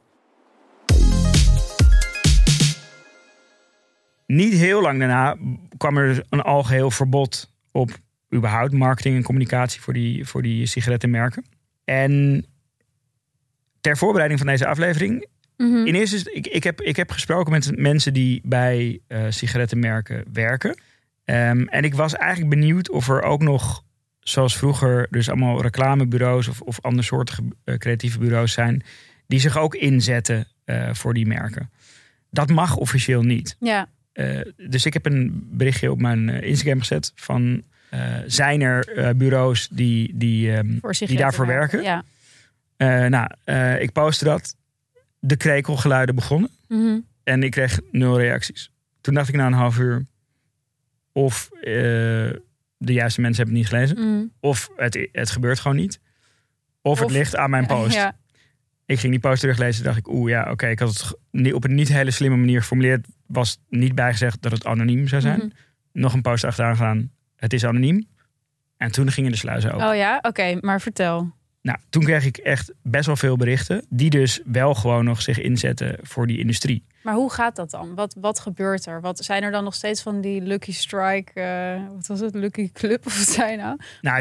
Niet heel lang daarna kwam er een algeheel verbod op überhaupt marketing en communicatie voor die sigarettenmerken. En ter voorbereiding van deze aflevering, in eerste ik heb gesproken met mensen die bij sigarettenmerken werken. En ik was eigenlijk benieuwd of er ook nog, zoals vroeger, dus allemaal reclamebureaus of andersoortige creatieve bureaus zijn, die zich ook inzetten voor die merken. Dat mag officieel niet. Ja. Dus ik heb een berichtje op mijn Instagram gezet van zijn er bureaus die daarvoor werken. Ja. Ik postte dat. De krekelgeluiden begonnen. En ik kreeg 0 reacties. Toen dacht ik na een half uur, of de juiste mensen hebben het niet gelezen. Of het gebeurt gewoon niet. Of het ligt aan mijn post. Ja. Ik ging die post teruglezen. Dacht ik, ik had het op een niet hele slimme manier geformuleerd. Was niet bijgezegd dat het anoniem zou zijn. Nog een post achteraan gedaan. Het is anoniem. En toen gingen de sluizen open. Oh ja? Oké, maar vertel. Nou, toen kreeg ik echt best wel veel berichten. Die dus wel gewoon nog zich inzetten voor die industrie. Maar hoe gaat dat dan? Wat gebeurt er? Zijn er dan nog steeds van die Lucky Strike? Wat was het? Lucky Club of wat zijn nou?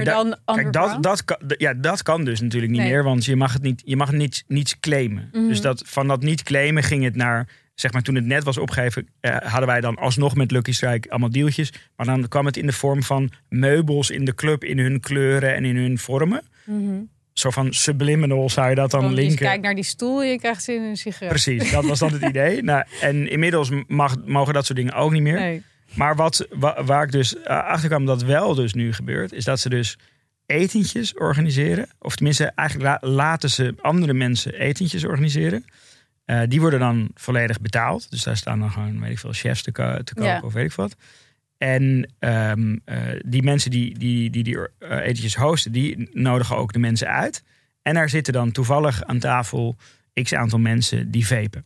Dat kan dus natuurlijk niet meer. Want je mag niets claimen. Dus van dat niet claimen ging het naar, zeg maar, toen het net was opgegeven, hadden wij dan alsnog met Lucky Strike allemaal deeltjes. Maar dan kwam het in de vorm van meubels in de club, in hun kleuren en in hun vormen. Zo van subliminal zou je dat dan linken. Je kijkt naar die stoel en je krijgt zin in een sigaret. Precies, dat was dan het idee. En inmiddels mogen dat soort dingen ook niet meer. Nee. Maar waar ik dus achter kwam dat wel dus nu gebeurt, is dat ze dus etentjes organiseren. Of tenminste, eigenlijk laten ze andere mensen etentjes organiseren. Die worden dan volledig betaald. Dus daar staan dan gewoon, weet ik veel, chefs te koken of weet ik wat. En die mensen die etentjes hosten, die nodigen ook de mensen uit. En daar zitten dan toevallig aan tafel x aantal mensen die vapen.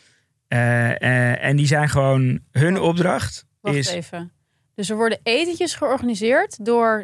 En die zijn gewoon, hun opdracht Wacht even. Dus er worden etentjes georganiseerd door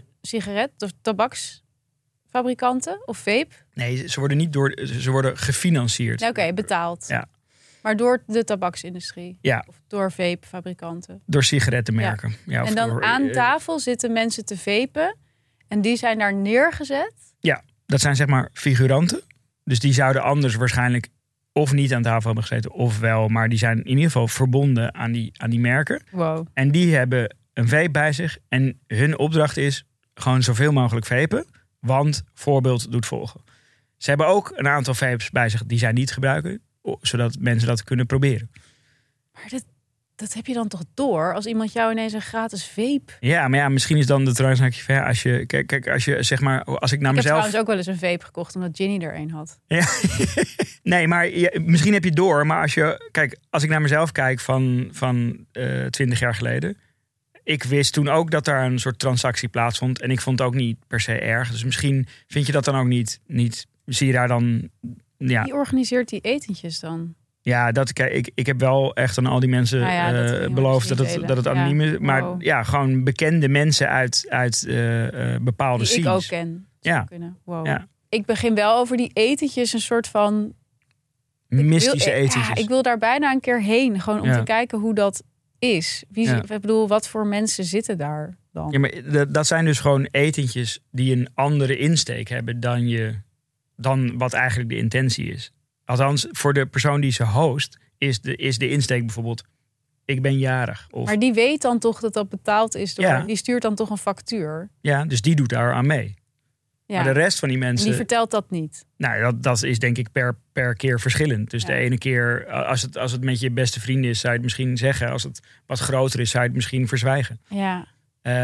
tabaksfabrikanten of vape? Nee, ze worden gefinancierd. Oké, betaald. Ja. Maar door de tabaksindustrie? Ja. Of door vapefabrikanten? Door sigarettenmerken. Ja. Ja, en dan aan tafel zitten mensen te vapen. En die zijn daar neergezet? Ja, dat zijn zeg maar figuranten. Dus die zouden anders waarschijnlijk of niet aan tafel hebben gezeten of wel. Maar die zijn in ieder geval verbonden aan die merken. Wow. En die hebben een vape bij zich. En hun opdracht is gewoon zoveel mogelijk vapen. Want voorbeeld doet volgen. Ze hebben ook een aantal vapes bij zich die zij niet gebruiken, zodat mensen dat kunnen proberen. Maar dat heb je dan toch door als iemand jou ineens een gratis vape? Ja, maar misschien is dan de transactie ver. Als je zeg maar, als ik naar mezelf. Ik heb trouwens ook wel eens een vape gekocht omdat Ginny er een had. Ja. Nee, maar misschien heb je door. Maar als ik naar mezelf kijk van 20 jaar geleden. Ik wist toen ook dat daar een soort transactie plaatsvond. En ik vond het ook niet per se erg. Dus misschien vind je dat dan ook niet zie je daar dan. Ja. Wie organiseert die etentjes dan? Ja, ik heb wel echt aan al die mensen beloofd dat het anoniem is. Maar gewoon bekende mensen uit bepaalde die scenes. Ik ook ken. Ja. Wow. Ja. Ik begin wel over die etentjes een soort van mystische etentjes. Ja, ik wil daar bijna een keer heen. Gewoon om te kijken hoe dat is. Ik bedoel, wat voor mensen zitten daar dan? Ja, maar dat zijn dus gewoon etentjes die een andere insteek hebben dan wat eigenlijk de intentie is. Althans, voor de persoon die ze host, is de insteek bijvoorbeeld, ik ben jarig. Of, maar die weet dan toch dat dat betaald is? Die stuurt dan toch een factuur? Ja, dus die doet daar aan mee. Ja. Maar de rest van die mensen. En die vertelt dat niet? Nou, dat is denk ik per keer verschillend. Dus de ene keer, als het met je beste vrienden is, zou je het misschien zeggen. Als het wat groter is, zou je het misschien verzwijgen. Ja.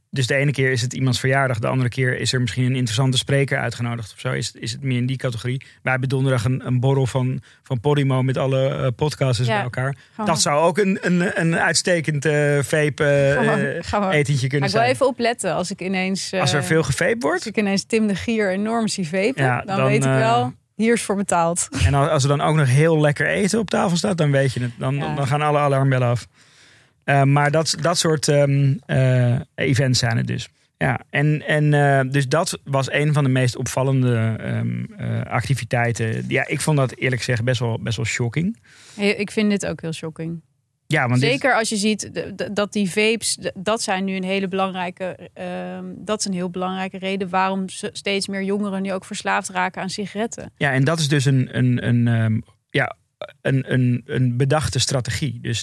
Dus de ene keer is het iemands verjaardag. De andere keer is er misschien een interessante spreker uitgenodigd of zo. Is het meer in die categorie. Wij hebben donderdag een borrel van Podimo met alle podcasters bij elkaar. Dat zou ook een uitstekend vape-etentje kunnen zijn. Ik wil even opletten als ik ineens... als er veel gevape wordt? Als ik ineens Tim de Gier enorm zie vapen, dan weet ik wel... Hier is voor betaald. En als er dan ook nog heel lekker eten op tafel staat, dan weet je het. Dan gaan alle alarmbellen af. Maar dat soort events zijn het dus. Ja, dus dat was een van de meest opvallende activiteiten. Ja, ik vond dat eerlijk gezegd best wel shocking. Ik vind dit ook heel shocking. Ja, want zeker als je ziet dat die vapes, dat zijn nu een hele belangrijke, dat is een heel belangrijke reden waarom steeds meer jongeren nu ook verslaafd raken aan sigaretten. Ja, en dat is dus een bedachte strategie. Dus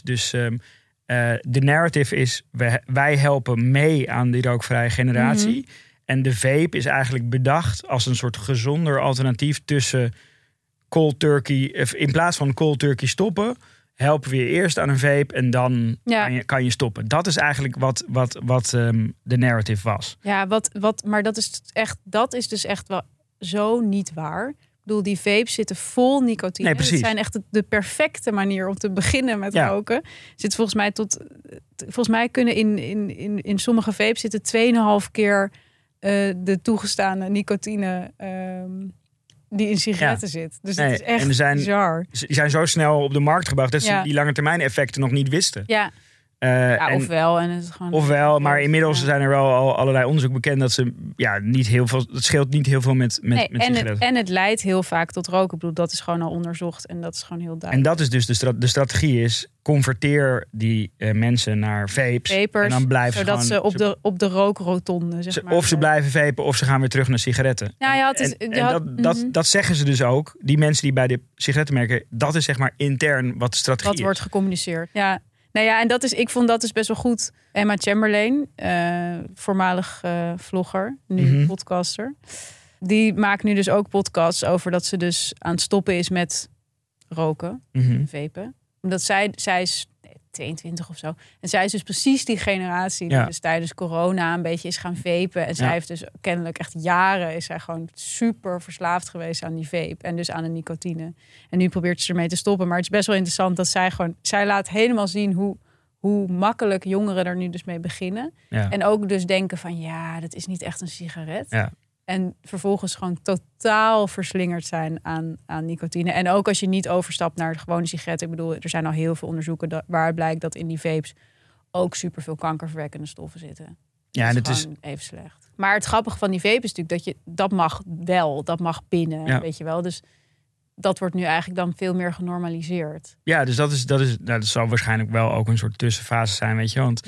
de narrative is, wij helpen mee aan die rookvrije generatie. Mm-hmm. En de vape is eigenlijk bedacht als een soort gezonder alternatief tussen cold turkey, in plaats van cold turkey stoppen, helpen we je eerst aan een vape en dan kan je stoppen. Dat is eigenlijk wat de narrative was. Ja, maar dat is dus echt wel zo niet waar. Ik bedoel, die vapes zitten vol nicotine. Nee, het zijn echt de perfecte manier om te beginnen met roken. Zit volgens mij kunnen in sommige vapes zitten 2,5 keer de toegestane nicotine die in sigaretten zit. Dus het is echt bizar. Die zijn zo snel op de markt gebracht dat ze die langetermijn effecten nog niet wisten. Ja. Ofwel. En het is gewoon ofwel, maar inmiddels zijn er wel al allerlei onderzoek bekend dat ze niet heel veel. Het scheelt niet heel veel met sigaretten. En het leidt heel vaak tot roken. Ik bedoel, dat is gewoon al onderzocht en dat is gewoon heel duidelijk. En dat is dus de strategie is: converteer die mensen naar vapes. En dan blijven zodat ze gewoon, op de rookrotonde. Of ze blijven vapen of ze gaan weer terug naar sigaretten. Dat zeggen ze dus ook. Die mensen die bij de sigarettenmerken, dat is zeg maar intern wat de strategie is. Wat wordt gecommuniceerd. Ja. Nou ja, en ik vond dat dus best wel goed. Emma Chamberlain, voormalig vlogger, nu podcaster. Die maakt nu dus ook podcasts over dat ze dus aan het stoppen is met roken en vapen. Omdat zij is 22 of zo. En zij is dus precies die generatie die dus tijdens corona een beetje is gaan vapen. En zij heeft dus kennelijk echt jaren is zij gewoon super verslaafd geweest aan die vape. En dus aan de nicotine. En nu probeert ze ermee te stoppen. Maar het is best wel interessant dat zij laat helemaal zien hoe makkelijk jongeren er nu dus mee beginnen. Ja. En ook dus denken van dat is niet echt een sigaret. Ja. En vervolgens gewoon totaal verslingerd zijn aan nicotine. En ook als je niet overstapt naar de gewone sigaretten. Ik bedoel, er zijn al heel veel onderzoeken waaruit blijkt dat in die vapes ook superveel kankerverwekkende stoffen zitten. Ja, dat is even slecht. Maar het grappige van die vape is natuurlijk dat mag binnen, weet je wel. Dus dat wordt nu eigenlijk dan veel meer genormaliseerd. Ja, dus dat zal waarschijnlijk wel ook een soort tussenfase zijn, weet je. Want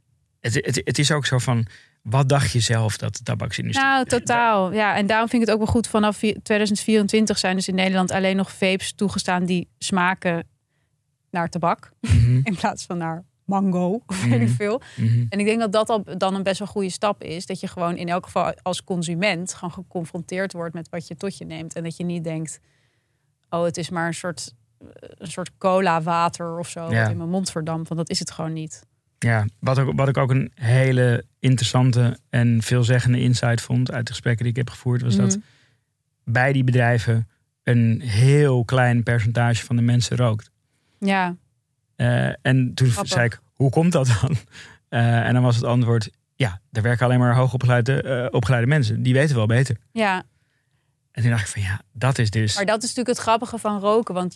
het is ook zo van, wat dacht je zelf dat de tabaksindustrie... Nou, totaal. Ja, en daarom vind ik het ook wel goed. Vanaf 2024 zijn dus in Nederland alleen nog vapes toegestaan die smaken naar tabak. In plaats van naar mango of weet ik veel. En ik denk dat al dan een best wel goede stap is. Dat je gewoon in elk geval als consument gewoon geconfronteerd wordt met wat je tot je neemt. En dat je niet denkt, het is maar een soort cola water of zo wat in mijn mond verdampt. Want dat is het gewoon niet. Ja, wat ik ook een hele interessante en veelzeggende insight vond uit de gesprekken die ik heb gevoerd, was dat bij die bedrijven een heel klein percentage van de mensen rookt. Ja. En toen zei ik, hoe komt dat dan? En dan was het antwoord, er werken alleen maar hoogopgeleide mensen. Die weten wel beter. Ja. En toen dacht ik van dat is dus... Maar dat is natuurlijk het grappige van roken, want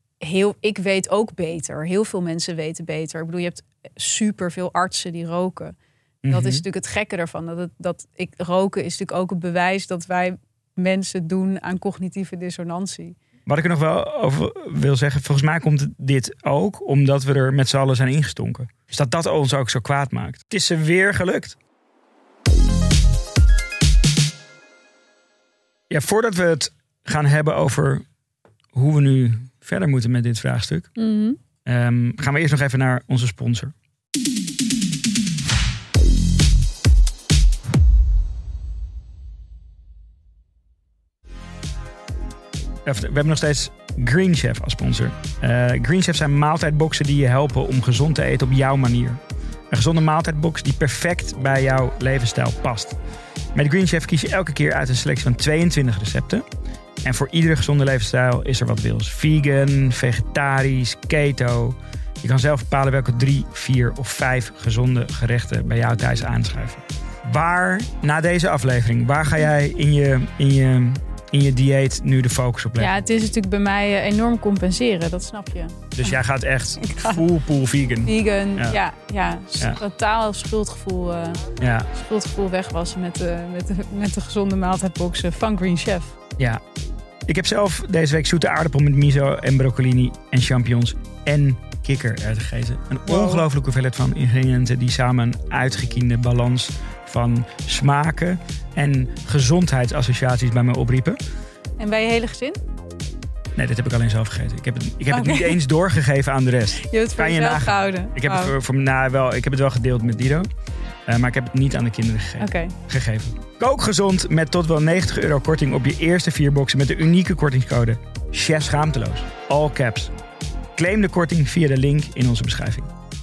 ik weet ook beter. Heel veel mensen weten beter. Ik bedoel, je hebt superveel artsen die roken. Dat is natuurlijk het gekke ervan. Roken is natuurlijk ook een bewijs dat wij mensen doen aan cognitieve dissonantie. Wat ik er nog wel over wil zeggen, volgens mij komt dit ook omdat we er met z'n allen zijn ingestonken. Dus dat ons ook zo kwaad maakt. Het is ze weer gelukt. Ja, voordat we het gaan hebben over hoe we nu verder moeten met dit vraagstuk, gaan we eerst nog even naar onze sponsor. We hebben nog steeds Green Chef als sponsor. Green Chef zijn maaltijdboxen die je helpen om gezond te eten op jouw manier. Een gezonde maaltijdbox die perfect bij jouw levensstijl past. Met Green Chef kies je elke keer uit een selectie van 22 recepten. En voor iedere gezonde levensstijl is er wat wils. Vegan, vegetarisch, keto. Je kan zelf bepalen welke 3, 4 of 5 gezonde gerechten bij jou thuis aanschuiven. Na deze aflevering, waar ga jij in je dieet nu de focus op leggen? Ja, het is natuurlijk bij mij enorm compenseren, dat snap je. Dus jij gaat echt full pool vegan? Vegan, ja. Totaal schuldgevoel wegwassen met de gezonde maaltijdboxen van Green Chef. Ja. Ik heb zelf deze week zoete aardappel met miso en broccolini en champignons en kikkererwten gegeten. Een ongelooflijke hoeveelheid van ingrediënten die samen een uitgekiende balans van smaken en gezondheidsassociaties bij mij opriepen. En bij je hele gezin? Nee, dat heb ik alleen zelf gegeten. Ik heb het niet eens doorgegeven aan de rest. Je hebt het voor jezelf gehouden? Ik heb het wel gedeeld met Dido. Maar ik heb het niet aan de kinderen gegeven. Kook gezond met tot wel €90 korting op je eerste 4 boxen met de unieke kortingscode Chef Schaamteloos. All caps. Claim de korting via de link in onze beschrijving.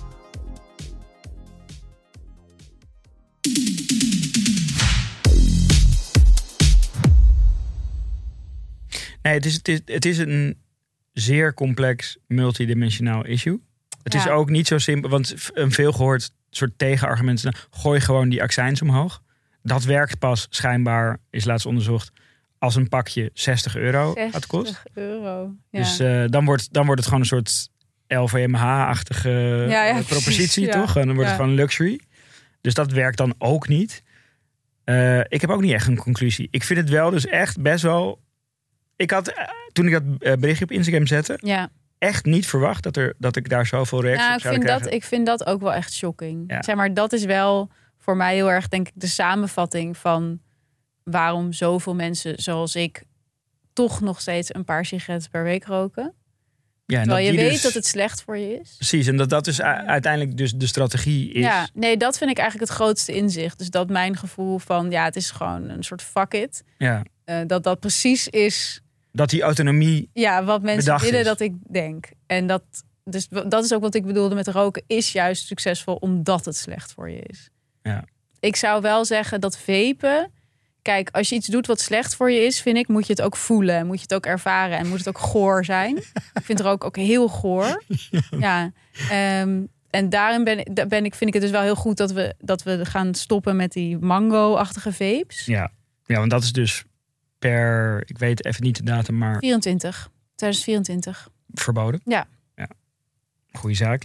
Nee, het is een zeer complex, multidimensionaal issue. Het is ook niet zo simpel, want een veelgehoord soort tegenargument is: gooi gewoon die accijns omhoog. Dat werkt pas schijnbaar, is laatst onderzocht, als een pakje €60 gaat kosten. €60, ja. Dus dan wordt het gewoon een soort LVMH-achtige propositie, toch? En dan wordt het gewoon luxury. Dus dat werkt dan ook niet. Ik heb ook niet echt een conclusie. Ik vind het wel dus echt best wel... Toen ik dat berichtje op Instagram zette, echt niet verwacht dat ik daar zoveel reacties op zou krijgen. Ik vind dat ook wel echt shocking. Ja. Zeg maar, dat is wel voor mij heel erg, denk ik, de samenvatting van waarom zoveel mensen zoals ik toch nog steeds een paar sigaretten per week roken. Ja, terwijl je weet dat het slecht voor je is. Precies, en dat dus uiteindelijk dus de strategie is. Ja, nee, dat vind ik eigenlijk het grootste inzicht. Dus dat mijn gevoel van, het is gewoon een soort fuck it. Ja. Dat precies is... Dat die autonomie wat mensen willen is. dat ik denk. En dat is ook wat ik bedoelde met roken, is juist succesvol omdat het slecht voor je is. Ja. Ik zou wel zeggen dat vapen... Kijk, als je iets doet wat slecht voor je is, vind ik, moet je het ook voelen. Moet je het ook ervaren en moet het ook goor zijn. Ik vind rook ook heel goor. Ja. En daarin vind ik het dus wel heel goed dat we gaan stoppen met die mango-achtige vapes. Ja, want dat is dus ik weet even niet de datum, maar... 2024. Verboden? Ja. Goeie zaak.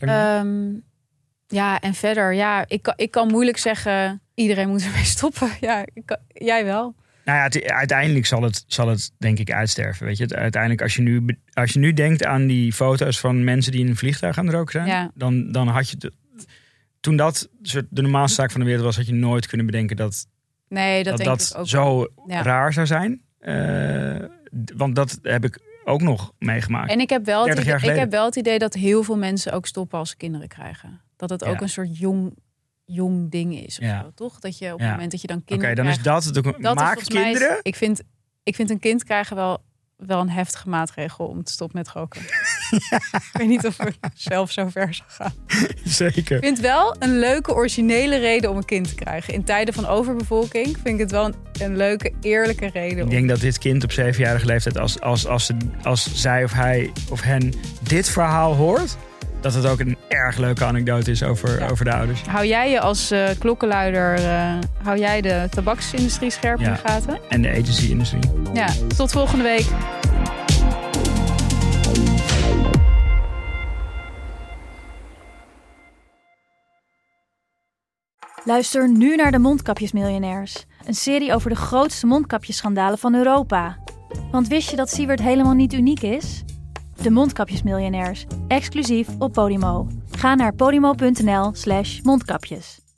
En verder, ik kan moeilijk zeggen, iedereen moet ermee stoppen. Ja, jij wel. Nou ja, uiteindelijk zal het denk ik uitsterven. Weet je, uiteindelijk als je nu denkt aan die foto's van mensen die in een vliegtuig aan het roken zijn, dan had je toen dat de normaalste zaak van de wereld was, had je nooit kunnen bedenken dat zo raar zou zijn. Want dat heb ik ook nog meegemaakt. En ik heb wel het idee dat heel veel mensen ook stoppen als ze kinderen krijgen. Dat het ook een soort jong ding is. Of zo, toch? Dat je op het moment dat je dan kinderen krijgt... Dan is dat maak kinderen. Ik vind een kind krijgen wel een heftige maatregel om te stoppen met roken. Ik weet niet of ik zelf zo ver zou gaan. Zeker. Ik vind het wel een leuke, originele reden om een kind te krijgen. In tijden van overbevolking vind ik het wel een leuke, eerlijke reden. Ik denk dat dit kind op 7-jarige leeftijd, als zij of hij of hen dit verhaal hoort, dat het ook een erg leuke anekdote is over de ouders. Hou jij je als klokkenluider, hou jij de tabaksindustrie scherp in de gaten? En de agency-industrie. Ja, tot volgende week. Luister nu naar de Mondkapjesmiljonairs. Een serie over de grootste mondkapjesschandalen van Europa. Want wist je dat Siewert helemaal niet uniek is? De Mondkapjesmiljonairs, exclusief op Podimo. Ga naar podimo.nl/mondkapjes.